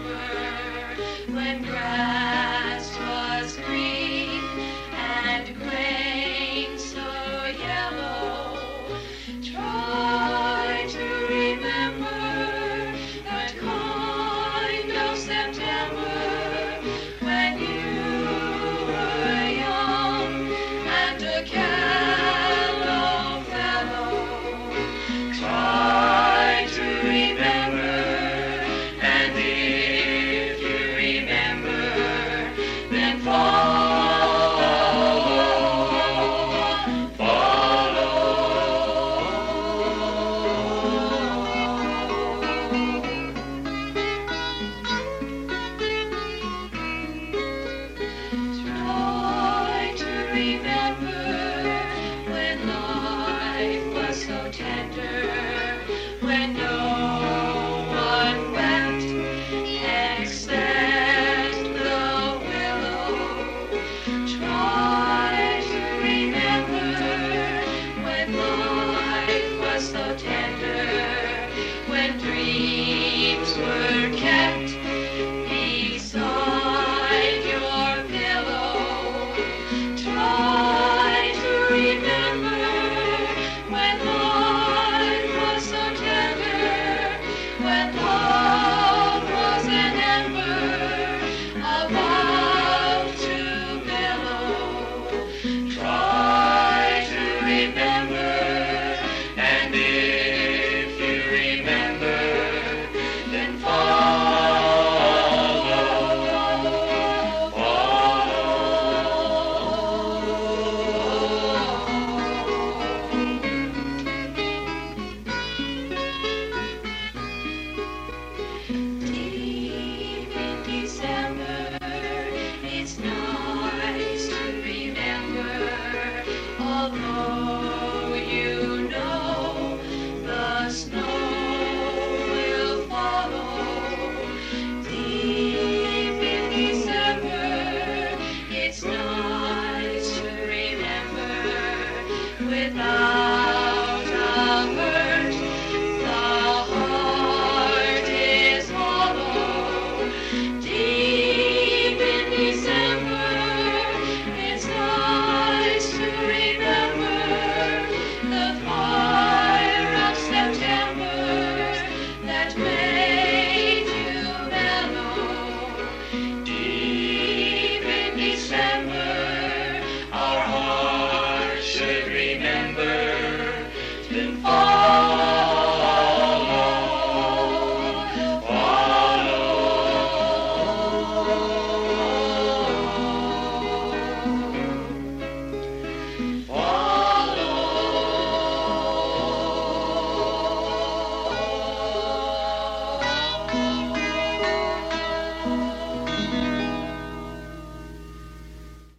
when grass was green and grain so yellow. Try to remember that kind of September when you were young and a callow fellow. Try to remember, and if you remember, then follow. Try to remember when life was so tender, when no one wept except the willow. Try to remember when life was so tender, when dreams were kept beside your pillow. Try to remember when life was so tender, when love was an ember about to billow. Try to remember, and if you remember, then follow. Deep in December, it's nice to remember, although you know the snow will follow. Deep in December, it's nice to remember, without a hurt, the heart is hollow. Deep in December, it's nice to remember the fire of September that made you mellow. Deep in December, our hearts should remember to fall.